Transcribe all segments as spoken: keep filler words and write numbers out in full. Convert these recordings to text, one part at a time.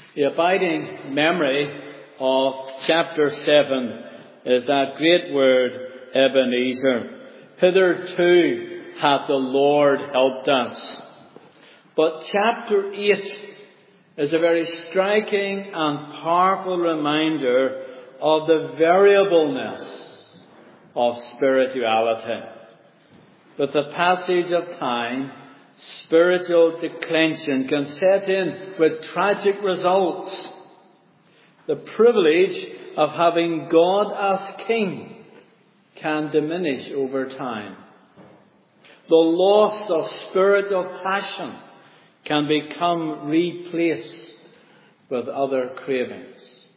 The abiding memory of chapter seven is that great word, Ebenezer. Hitherto hath the Lord helped us. But chapter eight is a very striking and powerful reminder of the variableness of spirituality. With the passage of time, spiritual declension can set in with tragic results. The privilege of having God as King can diminish over time. The loss of spiritual passion can become replaced with other cravings.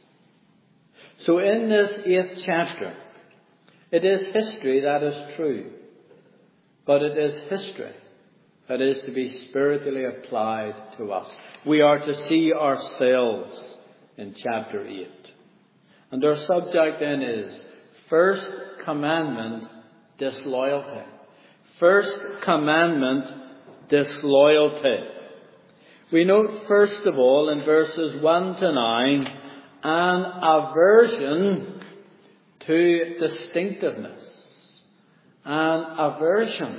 So in this eighth chapter, it is history that is true, but it is history that is to be spiritually applied to us. We are to see ourselves in chapter eight. And our subject then is First Commandment, Disloyalty. First Commandment, Disloyalty. We note first of all in verses one to nine an aversion to distinctiveness. An aversion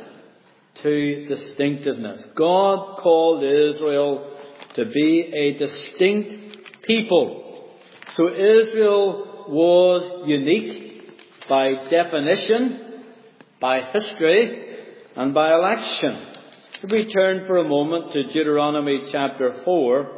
to distinctiveness. God called Israel to be a distinct people. So Israel was unique by definition, by history, and by election. If we turn for a moment to Deuteronomy chapter four,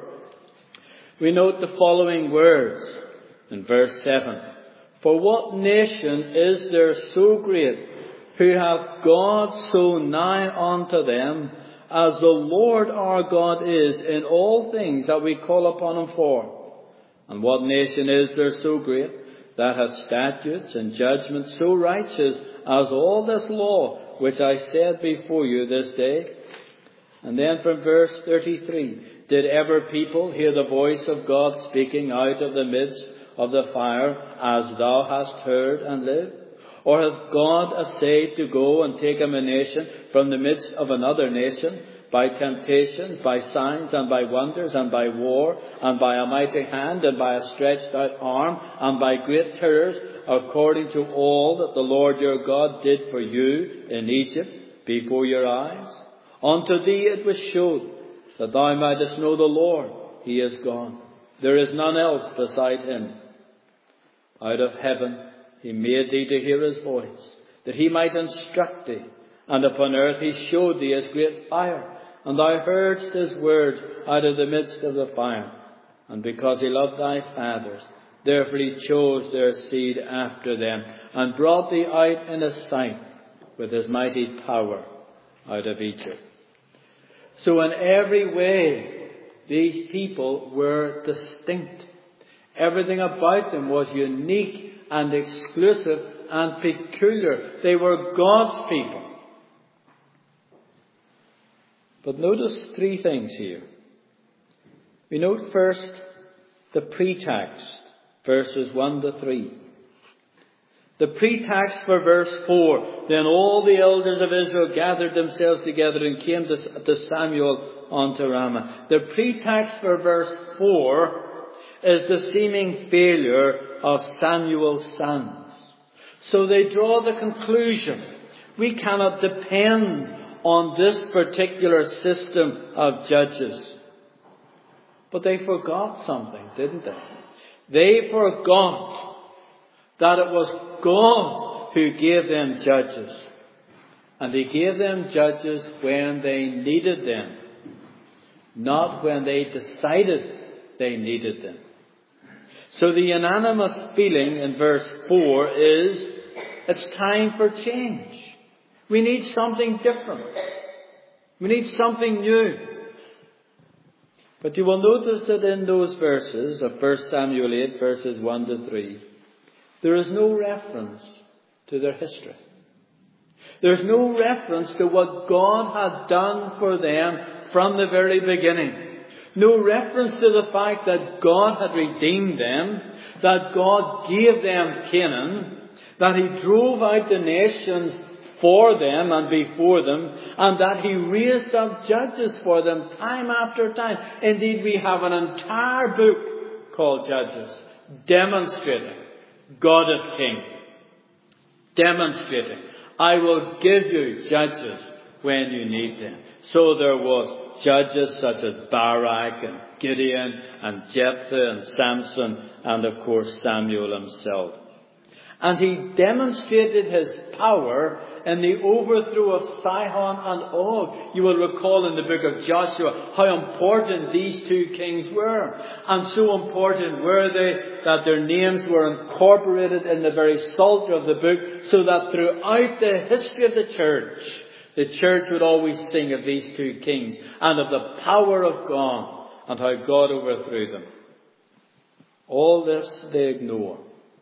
we note the following words in verse seven. For what nation is there so great, who hath God so nigh unto them, as the Lord our God is in all things that we call upon him for? And what nation is there so great, that hath statutes and judgments so righteous as all this law, which I said before you this day? And then from verse thirty-three, did ever people hear the voice of God speaking out of the midst of the fire, as thou hast heard and lived? Or hath God essayed to go and take him a nation from the midst of another nation, by temptations, by signs, and by wonders, and by war, and by a mighty hand, and by a stretched out arm, and by great terrors, according to all that the Lord your God did for you in Egypt before your eyes? Unto thee it was showed, that thou mightest know the Lord, he is God. There is none else beside him. Out of heaven he made thee to hear his voice, that he might instruct thee. And upon earth he showed thee his great fire, and thou heardst his words out of the midst of the fire. And because he loved thy fathers, therefore he chose their seed after them, and brought thee out in his sight with his mighty power out of Egypt. So in every way, these people were distinct. Everything about them was unique and exclusive and peculiar. They were God's people. But notice three things here. We note first the pretext, verses one to three. The pretext for verse four. Then all the elders of Israel gathered themselves together and came to, to Samuel unto Ramah. The pretext for verse four is the seeming failure of Samuel's sons. So they draw the conclusion, we cannot depend on this particular system of judges. But they forgot something, didn't they? They forgot that it was God who gave them judges. And he gave them judges when they needed them, not when they decided they needed them. So the unanimous feeling in verse four is, it's time for change. We need something different. We need something new. But you will notice that in those verses of First Samuel eight, verses one to three, there is no reference to their history. There's no reference to what God had done for them from the very beginning. No reference to the fact that God had redeemed them, that God gave them Canaan, that he drove out the nations for them and before them, and that he raised up judges for them time after time. Indeed, we have an entire book called Judges, demonstrating God is King. Demonstrating, I will give you judges when you need them. So there was judges such as Barak and Gideon and Jephthah and Samson and of course Samuel himself. And he demonstrated his power in the overthrow of Sihon and Og. You will recall in the book of Joshua how important these two kings were. And so important were they that their names were incorporated in the very psalter of the book, so that throughout the history of the church, the church would always sing of these two kings and of the power of God and how God overthrew them. All this they ignore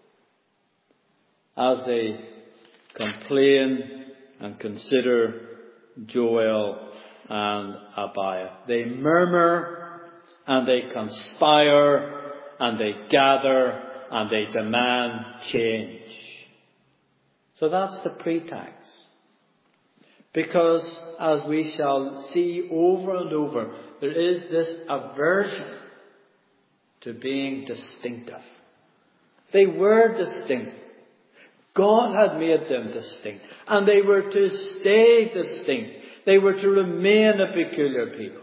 as they complain and consider Joel and Abiah. They murmur and they conspire and they gather and they demand change. So that's the pretext. Because as we shall see over and over, there is this aversion to being distinctive. They were distinct. God had made them distinct. And they were to stay distinct. They were to remain a peculiar people.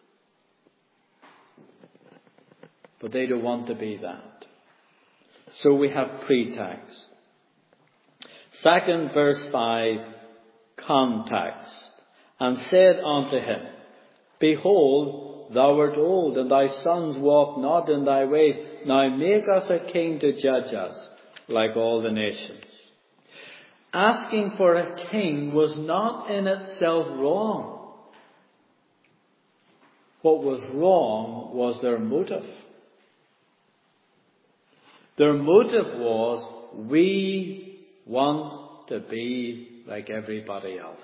But they don't want to be that. So we have pretext. Second, verse five, context. And said unto him, Behold, thou art old, and thy sons walk not in thy ways. Now make us a king to judge us, like all the nations. Asking for a king was not in itself wrong. What was wrong was their motive. Their motive was, we want to be like everybody else.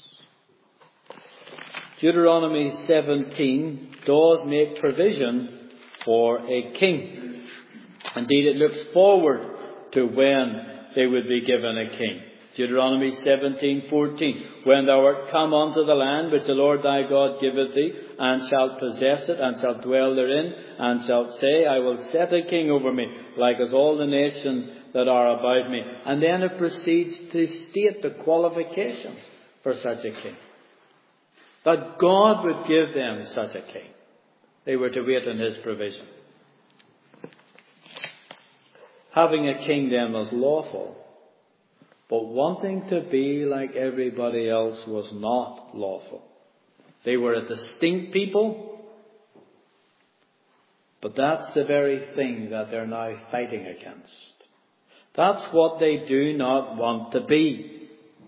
Deuteronomy seventeen does make provision for a king. Indeed, it looks forward to when they would be given a king. Deuteronomy seventeen fourteen. When thou art come unto the land which the Lord thy God giveth thee, and shalt possess it, and shalt dwell therein, and shalt say, I will set a king over me, like as all the nations that are about me. And then it proceeds to state the qualifications for such a king. That God would give them such a king. They were to wait on his provision. Having a king then was lawful. But wanting to be like everybody else was not lawful. They were a distinct people, but that's the very thing that they're now fighting against. That's what they do not want to be.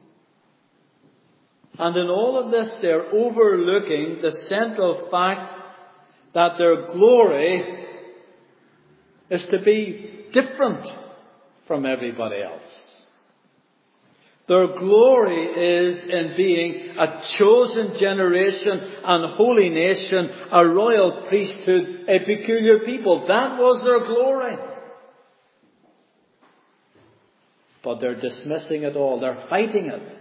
And in all of this, they're overlooking the central fact that their glory is to be different from everybody else. Their glory is in being a chosen generation and holy nation, a royal priesthood, a peculiar people. That was their glory. But they're dismissing it all. They're fighting it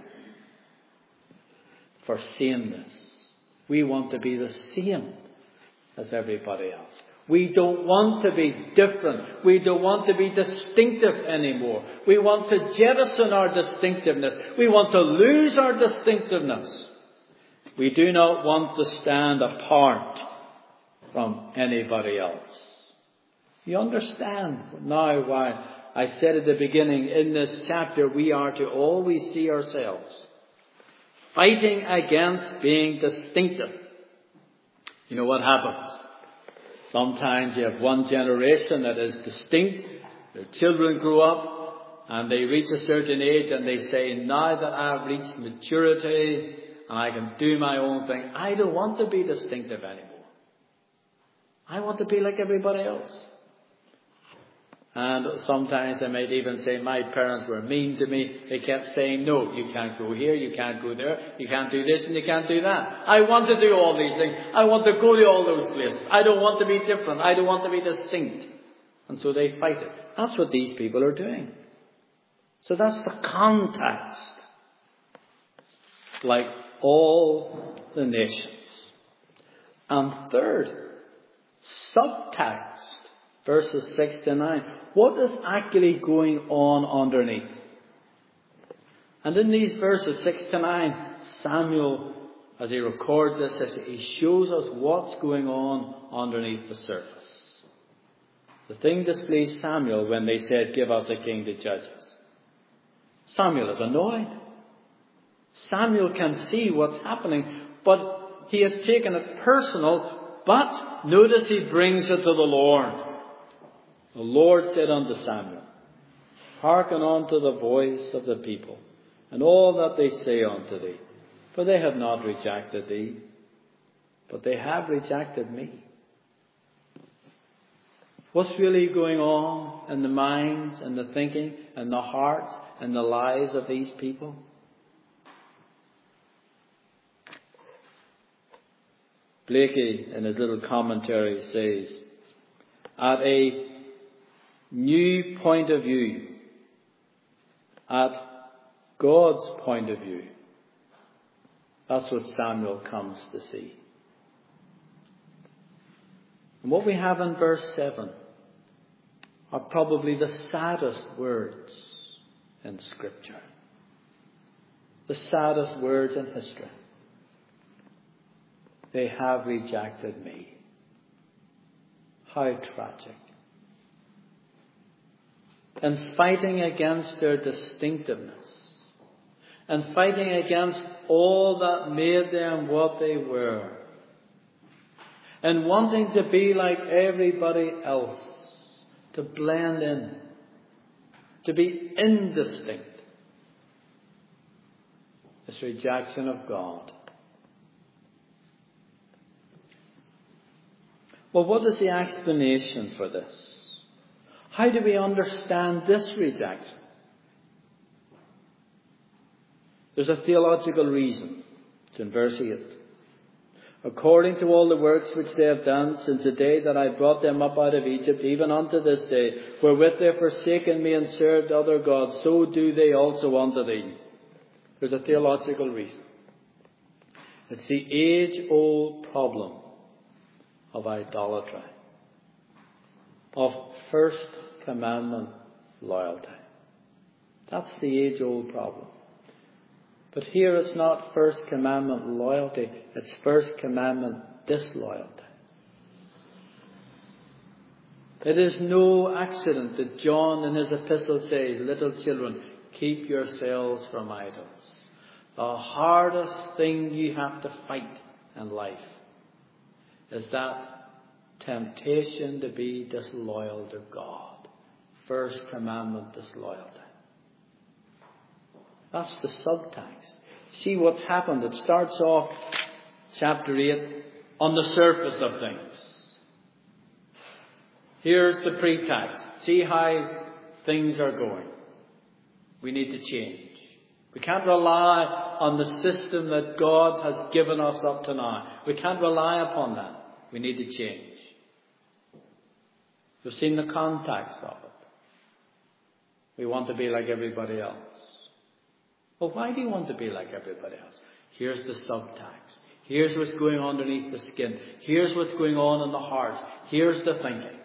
for sameness. We want to be the same as everybody else. We don't want to be different. We don't want to be distinctive anymore. We want to jettison our distinctiveness. We want to lose our distinctiveness. We do not want to stand apart from anybody else. You understand now why I said at the beginning, in this chapter, we are to always see ourselves fighting against being distinctive. You know what happens? Sometimes you have one generation that is distinct. Their children grow up and they reach a certain age and they say, now that I have reached maturity and I can do my own thing, I don't want to be distinctive anymore. I want to be like everybody else. And sometimes I might even say, my parents were mean to me. They kept saying, no, you can't go here, you can't go there, you can't do this and you can't do that. I want to do all these things. I want to go to all those places. I don't want to be different. I don't want to be distinct. And so they fight it. That's what these people are doing. So that's the context. like all the nations. And third, subtext, verses six to nine. What is actually going on underneath? And in these verses six to nine, Samuel, as he records this, he shows us what's going on underneath the surface. The thing displeased Samuel when they said, "Give us a king to judge us." Samuel is annoyed. Samuel can see what's happening, but he has taken it personal. But notice he brings it to the Lord. The Lord said unto Samuel, "Hearken unto the voice of the people, and all that they say unto thee. For they have not rejected thee, but they have rejected me." What's really going on in the minds and the thinking and the hearts and the lives of these people? Blakey, in his little commentary, says, at a new point of view, at God's point of view, that's what Samuel comes to see. And what we have in verse seven are probably the saddest words in Scripture. The saddest words in history. They have rejected me. How tragic. And fighting against their distinctiveness, and fighting against all that made them what they were, and wanting to be like everybody else, to blend in, to be indistinct. This rejection of God. Well, what is the explanation for this? How do we understand this rejection? There's a theological reason. It's in verse eight. According to all the works which they have done since the day that I brought them up out of Egypt, even unto this day, wherewith they have forsaken me and served other gods, so do they also unto thee. There's a theological reason. It's the age-old problem of idolatry, of first commandment loyalty. That's the age-old problem. But here it's not first commandment loyalty, it's first commandment disloyalty. It is no accident that John in his epistle says, "Little children, keep yourselves from idols." The hardest thing you have to fight in life is that temptation to be disloyal to God. First commandment disloyalty. That's the subtext. See what's happened. It starts off chapter eight on the surface of things. Here's the pretext. See how things are going. We need to change. We can't rely on the system that God has given us up to now. We can't rely upon that. We need to change. You've seen the context of it. We want to be like everybody else. Well, why do you want to be like everybody else? Here's the subtext. Here's what's going on underneath the skin. Here's what's going on in the hearts. Here's the thinking.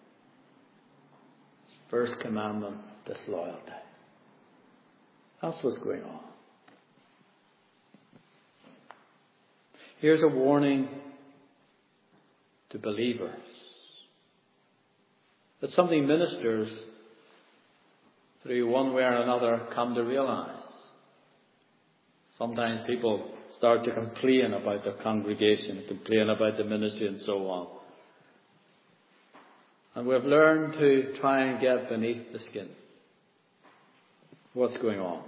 First commandment, disloyalty. That's what's going on. Here's a warning to believers. That's something ministers, through one way or another, come to realize. Sometimes people start to complain about their congregation, complain about the ministry and so on. And we've learned to try and get beneath the skin. What's going on?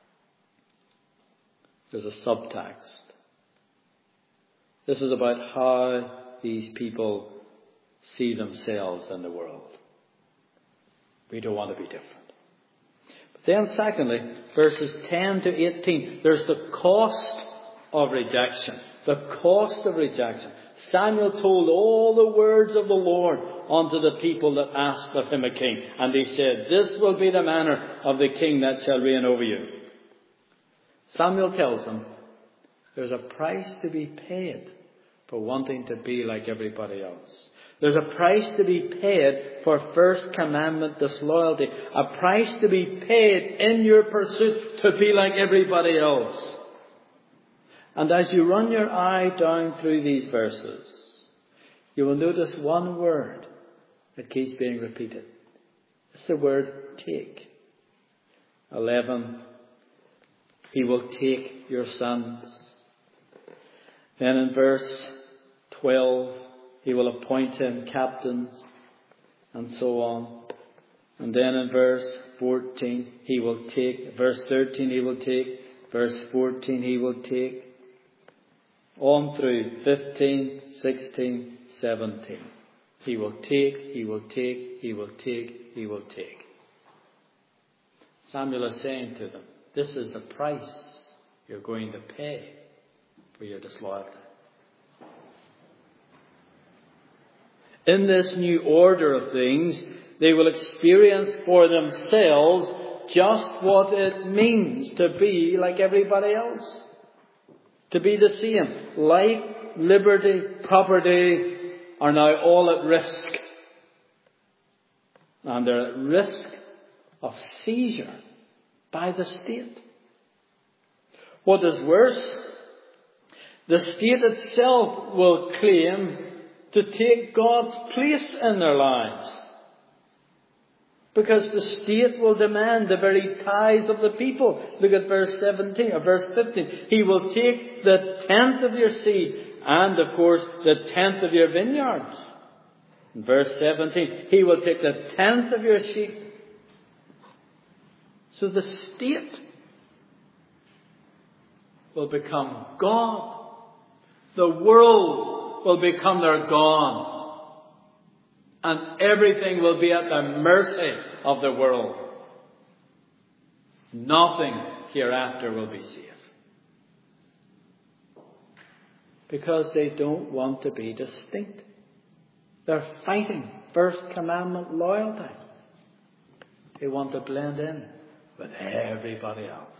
There's a subtext. This is about how these people see themselves in the world. We don't want to be different. Then secondly, verses ten to eighteen, there's the cost of rejection. The cost of rejection. Samuel told all the words of the Lord unto the people that asked of him a king. And he said, "This will be the manner of the king that shall reign over you." Samuel tells them, There's a price to be paid for wanting to be like everybody else. There's a price to be paid for first commandment disloyalty. A price to be paid in your pursuit to be like everybody else. And as you run your eye down through these verses, you will notice one word that keeps being repeated. It's the word take. eleven. He will take your sons. Then in verse twelve, he will appoint him captains, and so on. And then in verse fourteen, he will take. Verse thirteen, he will take. Verse fourteen, he will take. On through fifteen, sixteen, seventeen. He will take, he will take, he will take, he will take. Samuel is saying to them, this is the price you're going to pay for your disloyalty. In this new order of things, they will experience for themselves just what it means to be like everybody else. To be the same. Life, liberty, property are now all at risk. And they're at risk of seizure by the state. What is worse, the state itself will claim to take God's place in their lives. Because the state will demand the very tithes of the people. Look at verse seventeen or verse fifteen. He will take the tenth of your seed and, of course, the tenth of your vineyards. In verse seventeen, he will take the tenth of your sheep. So the state will become God. The world will become their God. And everything will be at the mercy of the world. Nothing hereafter will be safe. Because they don't want to be distinct. They're fighting first commandment loyalty. They want to blend in with everybody else.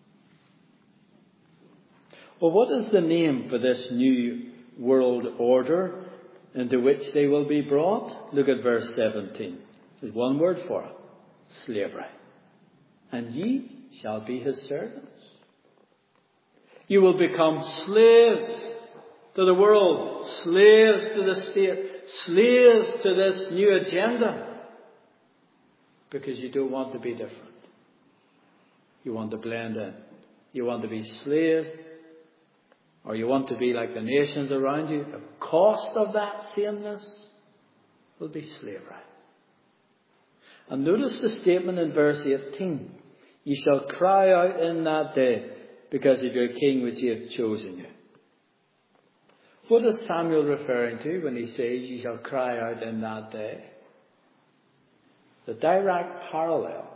Well, what is the name for this new world order into which they will be brought? Look at verse seventeen. There's one word for it. Slavery. And ye shall be his servants. You will become slaves to the world, slaves to the state, slaves to this new agenda. Because you don't want to be different. You want to blend in. You want to be slaves, or you want to be like the nations around you. The cost of that sameness will be slavery. And notice the statement in verse eighteen. Ye shall cry out in that day because of your king which he hath chosen you. What is Samuel referring to when he says ye shall cry out in that day? The direct parallel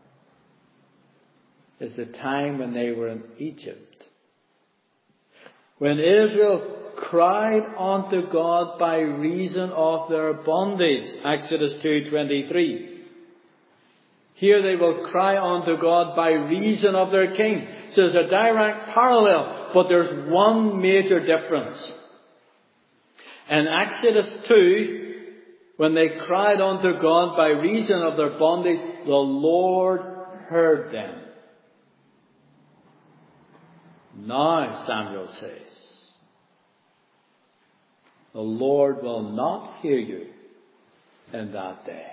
is the time when they were in Egypt. When Israel cried unto God by reason of their bondage. Exodus two twenty-three. Here they will cry unto God by reason of their king. So there's a direct parallel, but there's one major difference. In Exodus two, when they cried unto God by reason of their bondage, the Lord heard them. Now, Samuel says, the Lord will not hear you in that day.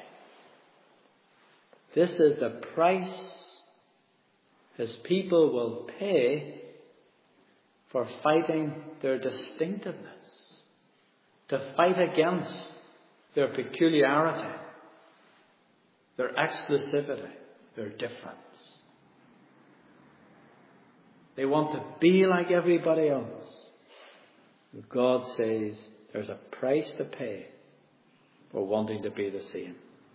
This is the price his people will pay for fighting their distinctiveness, to fight against their peculiarity, their exclusivity, their difference. They want to be like everybody else. And God says there's a price to pay for wanting to be the same.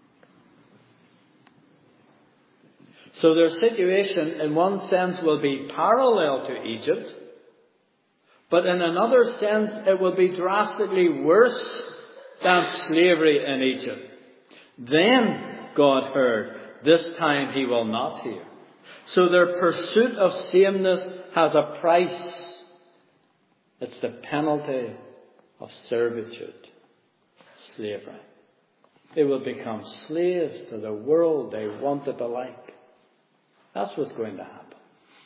So their situation, in one sense, will be parallel to Egypt, but in another sense, it will be drastically worse than slavery in Egypt. Then God heard. This time he will not hear. So their pursuit of sameness has a price. It's the penalty of servitude, slavery. They will become slaves to the world they want to be like. That's what's going to happen.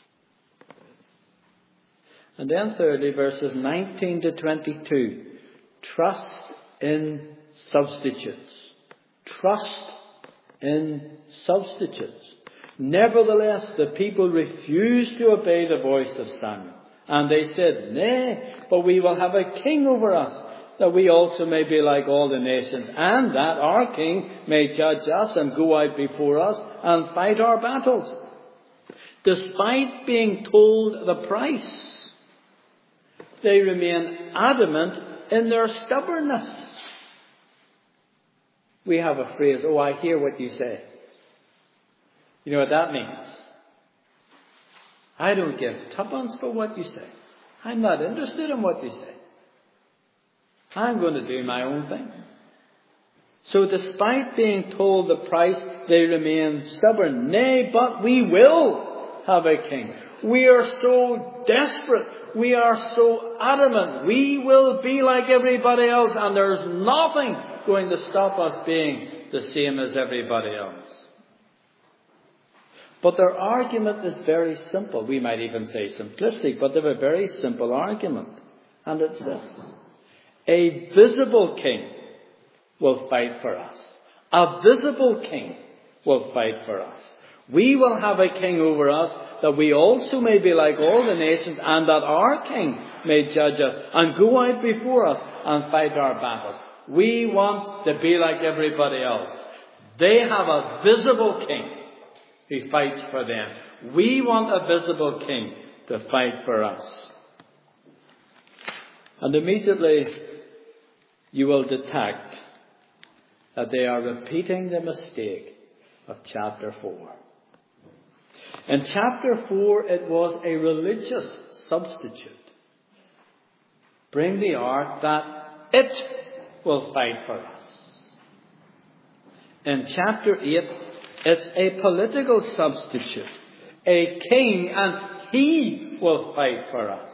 And then thirdly, verses nineteen to twenty-two. Trust in substitutes. Trust in substitutes. Nevertheless, the people refused to obey the voice of Samuel. And they said, "Nay, but we will have a king over us, that we also may be like all the nations, and that our king may judge us and go out before us and fight our battles." Despite being told the price, they remain adamant in their stubbornness. We have a phrase, "Oh, I hear what you say." You know what that means? I don't give tuppence for what you say. I'm not interested in what you say. I'm going to do my own thing. So despite being told the price, they remain stubborn. "Nay, but we will have a king. We are so desperate. We are so adamant. We will be like everybody else, and there's nothing going to stop us being the same as everybody else." But their argument is very simple. We might even say simplistic, but they have a very simple argument. And it's this: a visible king will fight for us. A visible king will fight for us. We will have a king over us, that we also may be like all the nations, and that our king may judge us and go out before us and fight our battles. We want to be like everybody else. They have a visible king who fights for them. We want a visible king to fight for us. And immediately you will detect that they are repeating the mistake of chapter four. In chapter four, it was a religious substitute. Bring the ark, that it will fight for us. In chapter eight, it's a political substitute. A king, and he will fight for us.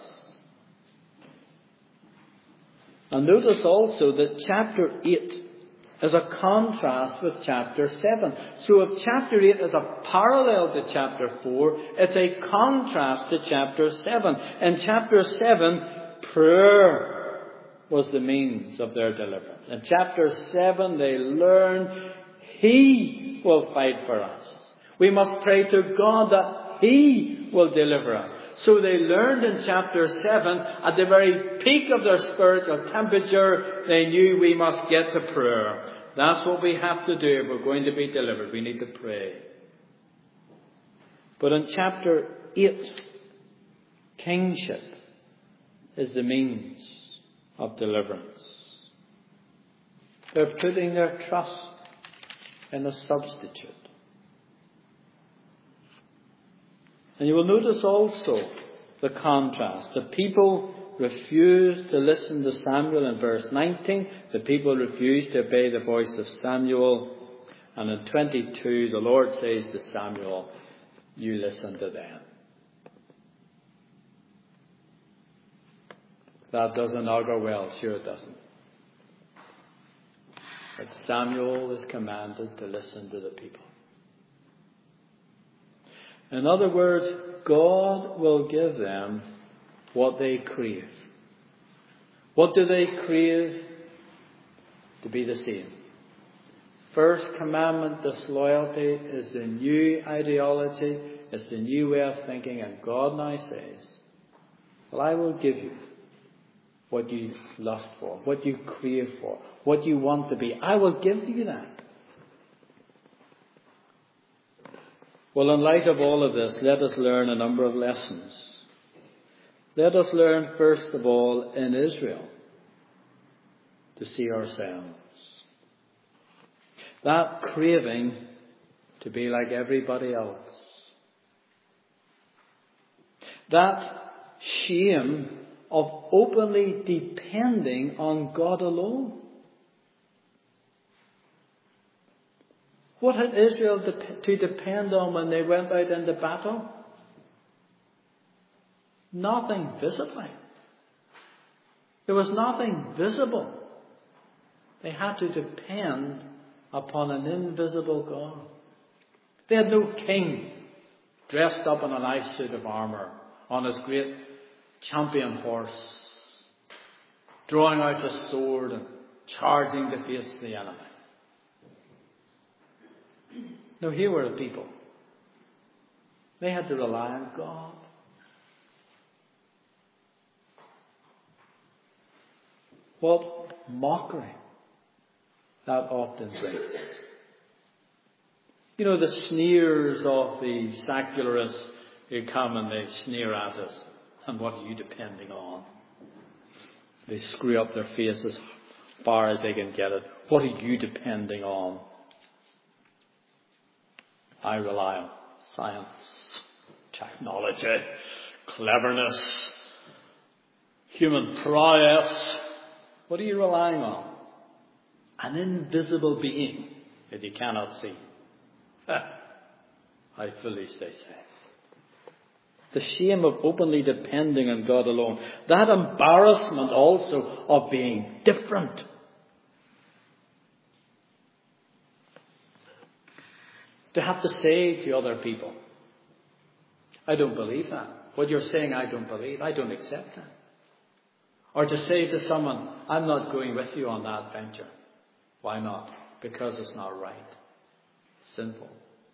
And notice also that chapter eight is a contrast with chapter seven. So if chapter eight is a parallel to chapter four, it's a contrast to chapter seven. In chapter seven, prayer was the means of their deliverance. In chapter seven, they learned he will fight for us. We must pray to God that he will deliver us. So they learned in chapter seven, at the very peak of their spiritual temperature, they knew we must get to prayer. That's what we have to do if we're going to be delivered. We need to pray. But in chapter eight, kingship is the means of deliverance. They're putting their trust in a substitute. And you will notice also the contrast. The people refused to listen to Samuel in verse nineteen. The people refused to obey the voice of Samuel. And in twenty-two, the Lord says to Samuel, "You listen to them." That doesn't augur well. Sure it doesn't. But Samuel is commanded to listen to the people. In other words, God will give them what they crave. What do they crave? To be the same. First commandment, disloyalty, is the new ideology. It's the new way of thinking. And God now says, well, I will give you what you lust for, what you crave for, what you want to be. I will give you that. Well, in light of all of this, let us learn a number of lessons. Let us learn, first of all, in Israel, to see ourselves. That craving to be like everybody else. That shame of openly depending on God alone. What had Israel to depend on when they went out into battle? Nothing visibly. There was nothing visible. They had to depend upon an invisible God. They had no king dressed up in a nice suit of armour on his great champion horse, drawing out his sword and charging to face the enemy. No, here were the people. They had to rely on God. What mockery that often brings. You know, the sneers of the secularists who come and they sneer at us. And what are you depending on? They screw up their face as far as they can get it. What are you depending on? I rely on science, technology, cleverness, human prowess. What are you relying on? An invisible being that you cannot see. I fully stay safe. The shame of openly depending on God alone. That embarrassment also of being different. To have to say to other people, I don't believe that. What you're saying, I don't believe. I don't accept that. Or to say to someone, I'm not going with you on that venture. Why not? Because it's not right. Sinful.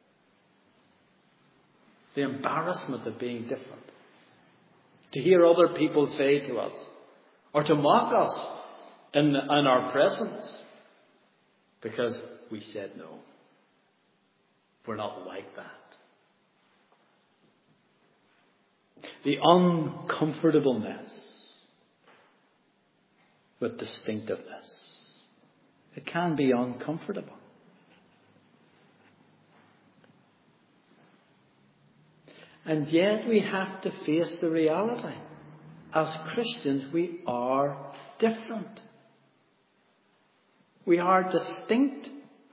The embarrassment of being different. To hear other people say to us, or to mock us in, in our presence, because we said no. We're not like that. The uncomfortableness with distinctiveness. It can be uncomfortable. And yet we have to face the reality. As Christians, we are different. We are distinct.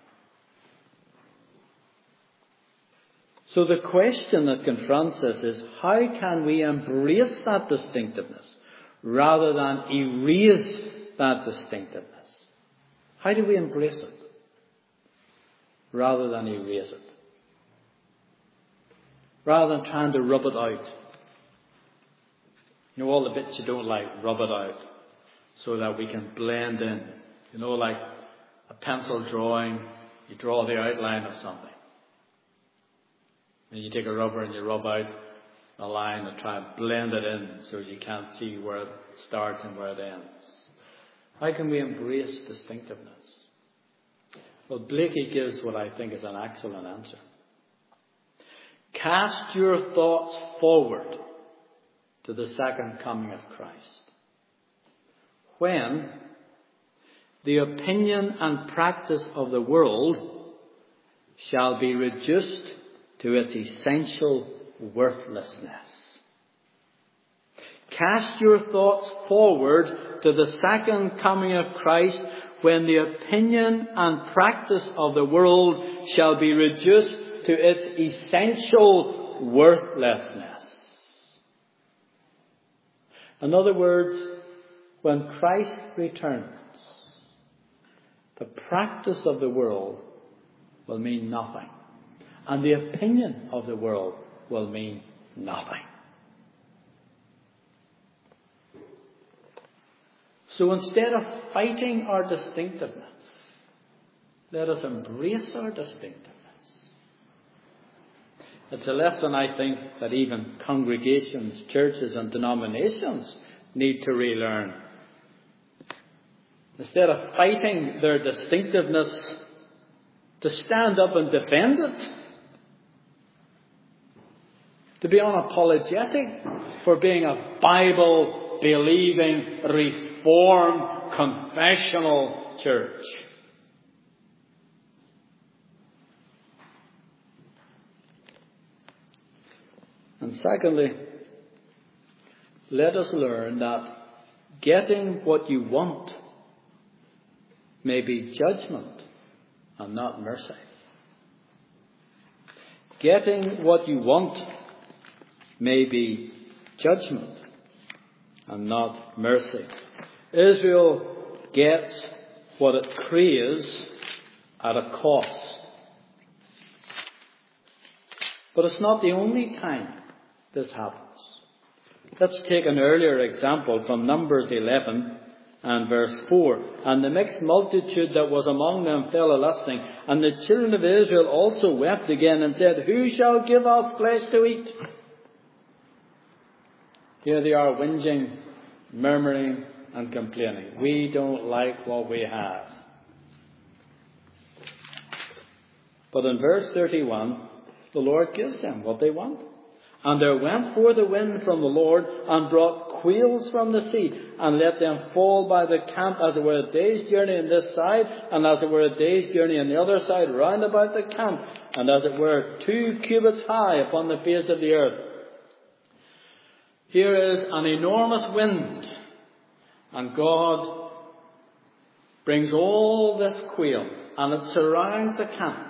So the question that confronts us is, how can we embrace that distinctiveness rather than erase that distinctiveness? How do we embrace it rather than erase it? Rather than trying to rub it out. You know, all the bits you don't like, rub it out so that we can blend in. You know, like a pencil drawing, you draw the outline of something. And you take a rubber and you rub out a line and try and blend it in so you can't see where it starts and where it ends. How can we embrace distinctiveness? Well, Blakey gives what I think is an excellent answer. Cast your thoughts forward to the second coming of Christ, when the opinion and practice of the world shall be reduced to its essential worthlessness. Cast your thoughts forward to the second coming of Christ, when the opinion and practice of the world shall be reduced to its essential worthlessness. In other words, when Christ returns, the practice of the world will mean nothing, and the opinion of the world will mean nothing. So instead of fighting our distinctiveness, let us embrace our distinctiveness. It's a lesson, I think, that even congregations, churches and denominations need to relearn. Instead of fighting their distinctiveness, to stand up and defend it. To be unapologetic for being a Bible-believing, reformed, confessional church. And secondly, let us learn that getting what you want may be judgment and not mercy. Getting what you want may be judgment and not mercy. Israel gets what it craves at a cost. But it's not the only time this happens. Let's take an earlier example from Numbers eleven and verse four. And the mixed multitude that was among them fell a lusting, and the children of Israel also wept again and said, Who shall give us flesh to eat? Here they are whinging, murmuring and complaining. We don't like what we have. But in verse thirty-one, the Lord gives them what they want. And there went forth a wind from the Lord, and brought quails from the sea, and let them fall by the camp, as it were a day's journey on this side, and as it were a day's journey on the other side, round about the camp, and as it were two cubits high upon the face of the earth. Here is an enormous wind, and God brings all this quail, and it surrounds the camp,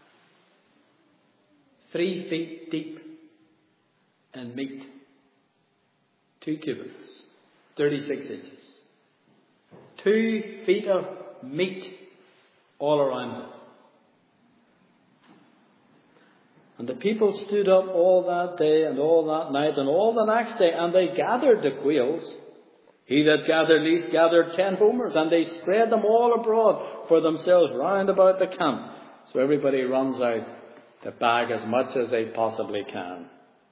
three feet deep in meat, two cubits, thirty-six inches, two feet of meat all around it. And the people stood up all that day and all that night and all the next day, and they gathered the quails. He that gathered least gathered ten homers, and they spread them all abroad for themselves round about the camp. So everybody runs out to bag as much as they possibly can.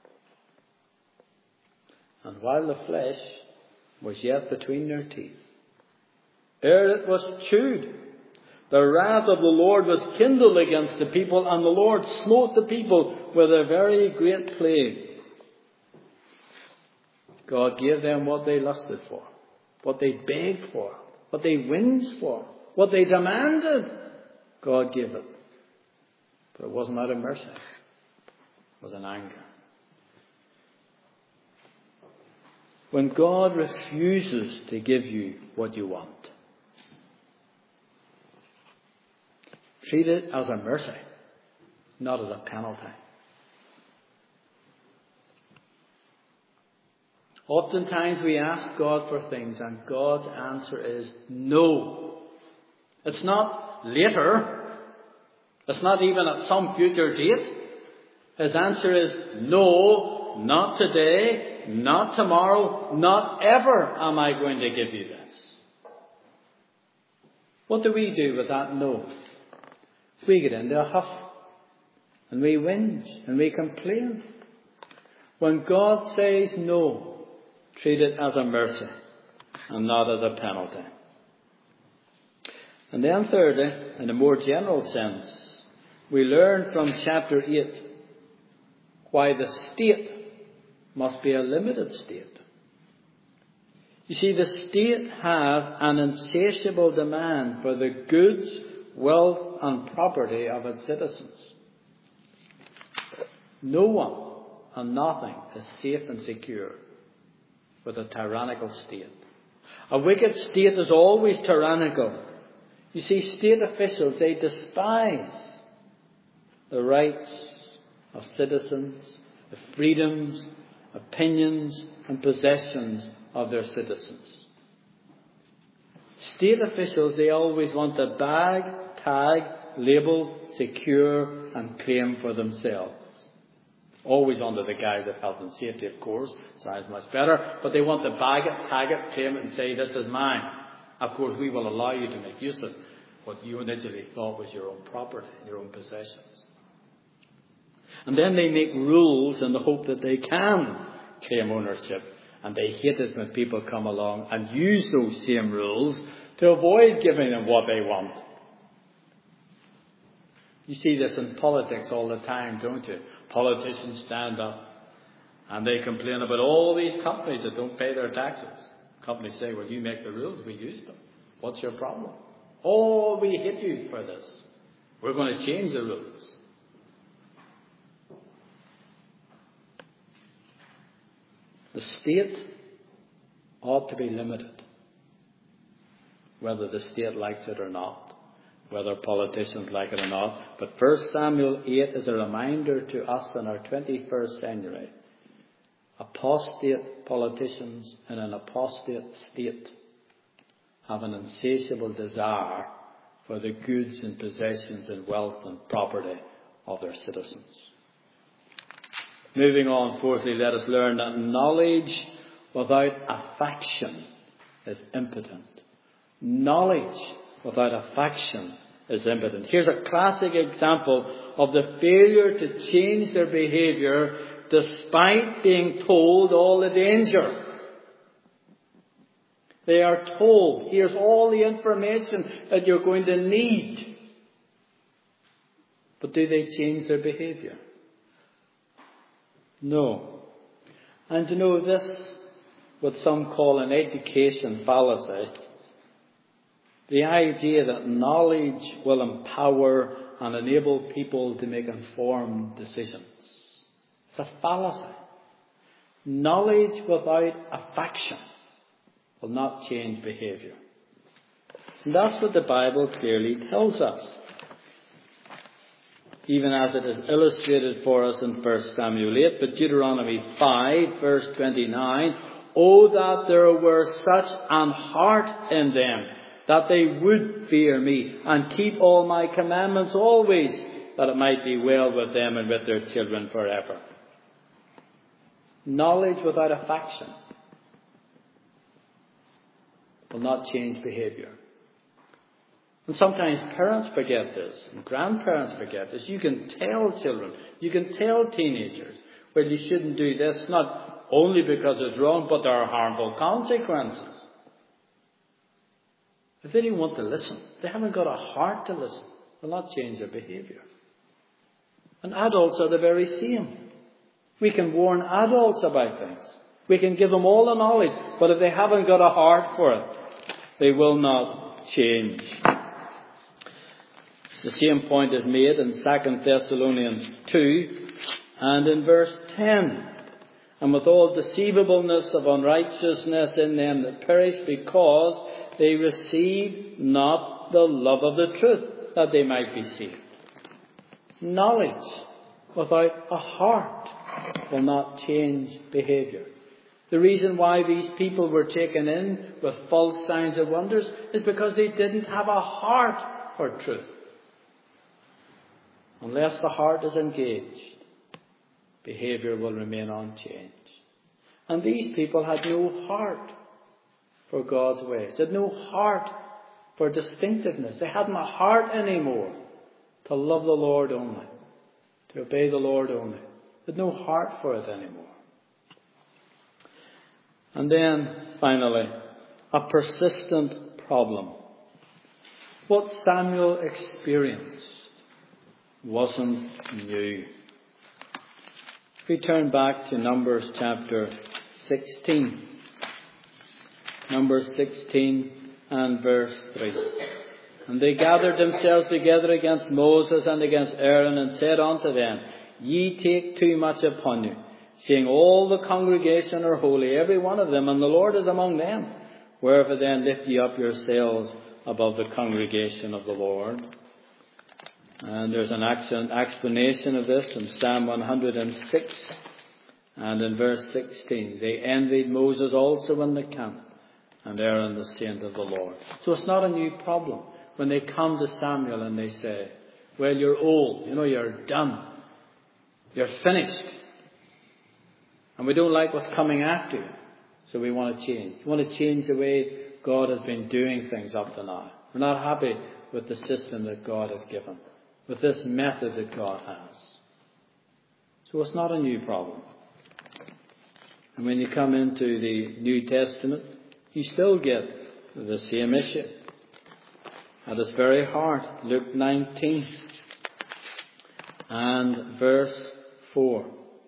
And while the flesh was yet between their teeth, ere it was chewed, the wrath of the Lord was kindled against the people, and the Lord smote the people with a very great plague. God gave them what they lusted for, what they begged for, what they whinged for, what they demanded. God gave it. But it wasn't out of mercy. It was in anger. When God refuses to give you what you want, treat it as a mercy, not as a penalty. Oftentimes we ask God for things and God's answer is no. It's not later. It's not even at some future date. His answer is no, not today, not tomorrow, not ever am I going to give you this. What do we do with that no? We get into a huff and we whinge and we complain. When God says no, treat it as a mercy and not as a penalty. And then thirdly, in a more general sense, we learn from chapter eight why the state must be a limited state. You see, the state has an insatiable demand for the goods, wealth and property of its citizens. No one and nothing is safe and secure with a tyrannical state. A wicked state is always tyrannical. You see, state officials, they despise the rights of citizens, the freedoms, opinions and possessions of their citizens. State officials, they always want to bag, tag, label, secure and claim for themselves. Always under the guise of health and safety, of course. Sounds much better. But they want to bag it, tag it, claim it and say, this is mine. Of course, we will allow you to make use of what you initially thought was your own property, your own possessions. And then they make rules in the hope that they can claim ownership. And they hate it when people come along and use those same rules to avoid giving them what they want. You see this in politics all the time, don't you? Politicians stand up and they complain about all these companies that don't pay their taxes. Companies say, well, you make the rules, we use them. What's your problem? Oh, we hate you for this. We're going to change the rules. The state ought to be limited, whether the state likes it or not, whether politicians like it or not. But First Samuel eight is a reminder to us in our twenty-first century. Apostate politicians in an apostate state have an insatiable desire for the goods and possessions and wealth and property of their citizens. Moving on, fourthly, let us learn that knowledge without affection is impotent. Knowledge without affection is impotent. Here's a classic example of the failure to change their behaviour despite being told all the danger. They are told, here's all the information that you're going to need. But do they change their behaviour? No. And you know this, what some call an education fallacy, the idea that knowledge will empower and enable people to make informed decisions. It's a fallacy. Knowledge without affection will not change behaviour. And that's what the Bible clearly tells us. Even as it is illustrated for us in First Samuel eight, but Deuteronomy five, verse twenty-nine, "Oh, that there were such an heart in them, that they would fear me, and keep all my commandments always, that it might be well with them and with their children forever." Knowledge without affection will not change behaviour. And sometimes parents forget this, and grandparents forget this. You can tell children, you can tell teenagers, well, you shouldn't do this, not only because it's wrong, but there are harmful consequences. If they don't want to listen, they haven't got a heart to listen, they'll not change their behaviour. And adults are the very same. We can warn adults about things. We can give them all the knowledge, but if they haven't got a heart for it, they will not change. The same point is made in Second Thessalonians two and in verse ten. "And with all deceivableness of unrighteousness in them that perish, because they receive not the love of the truth, that they might be saved." Knowledge without a heart will not change behaviour. The reason why these people were taken in with false signs and wonders is because they didn't have a heart for truth. Unless the heart is engaged, behaviour will remain unchanged. And these people had no heart for God's ways. They had no heart for distinctiveness. They hadn't a heart anymore to love the Lord only, to obey the Lord only. They had no heart for it anymore. And then, finally, a persistent problem. What Samuel experienced wasn't new. If we turn back to Numbers chapter sixteen. Numbers sixteen and verse three. "And they gathered themselves together against Moses and against Aaron, and said unto them, Ye take too much upon you, seeing all the congregation are holy, every one of them, and the Lord is among them. Wherefore then lift ye up yourselves above the congregation of the Lord." And there's an explanation of this in Psalm one hundred six and in verse sixteen. "They envied Moses also in the camp, and Aaron the saint of the Lord." So it's not a new problem when they come to Samuel and they say, well, you're old, you know, you're done, you're finished, and we don't like what's coming after you, so we want to change. We want to change the way God has been doing things up to now. We're not happy with the system that God has given, with this method that God has. So it's not a new problem. And when you come into the New Testament, you still get the same issue. At its very heart, Luke nineteen and verse four,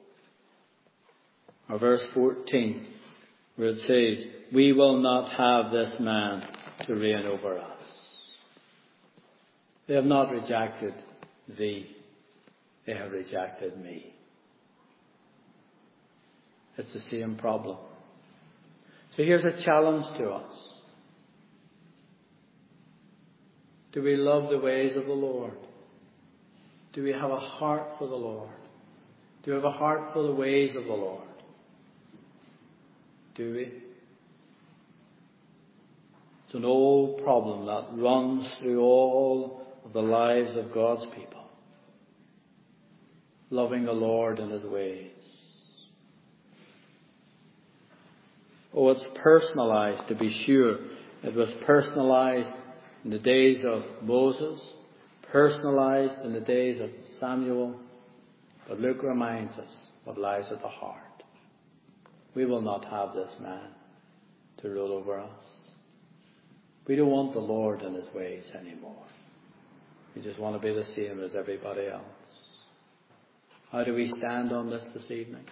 or verse fourteen, where it says, "We will not have this man to reign over us." They have not rejected thee, they have rejected me. It's the same problem. So here's a challenge to us. Do we love the ways of the Lord? Do we have a heart for the Lord? Do we have a heart for the ways of the Lord? Do we? It's an old problem that runs through all of the lives of God's people. Loving the Lord in His ways. Oh, it's personalized, to be sure. It was personalized in the days of Moses, personalized in the days of Samuel. But Luke reminds us what lies at the heart. We will not have this man to rule over us. We don't want the Lord in His ways anymore. We just want to be the same as everybody else. How do we stand on this this evening?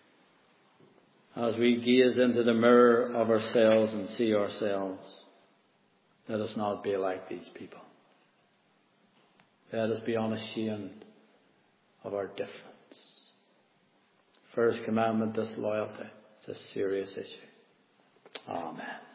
As we gaze into the mirror of ourselves and see ourselves, let us not be like these people. Let us be unashamed of our difference. First commandment, disloyalty. It's a serious issue. Amen.